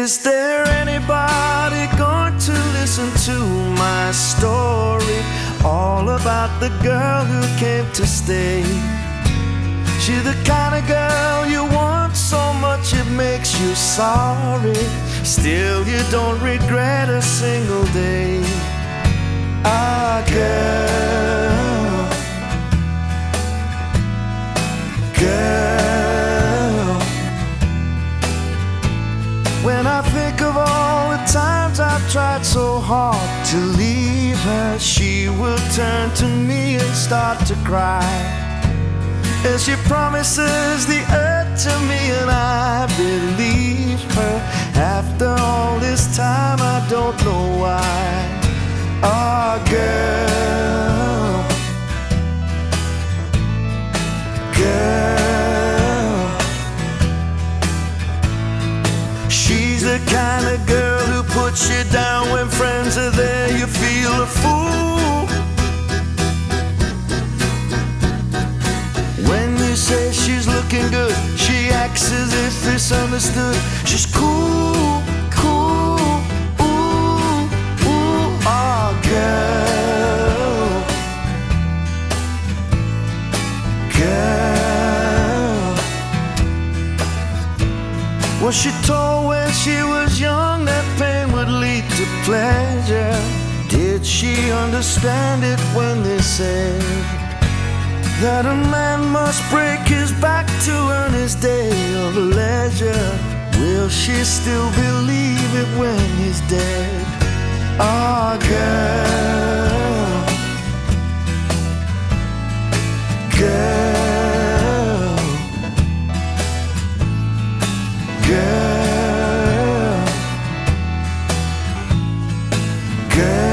Is there anybody going to listen to my story? All about the girl who came to stay. She's the kind of girl you want so much it makes you sorry. Still you don't regret a single day. Ah, girl, girl. When I think of all the times I've tried so hard to leave her, she will turn to me and start to cry, as she promises the earth to me, and I believe her. After all this time I don't know why. Ah, girl, girl. She's the kind of girl who puts you down when friends are there. You feel a fool when you say she's looking good. She acts as if it's understood. She's cool, cool, ooh, ooh. Ah, girl, girl. Was she told when she was young that pain would lead to pleasure? Did she understand it when they said that a man must break his back to earn his day of leisure? Will she still believe it when he's dead? Ah, girl, girl, girl, girl.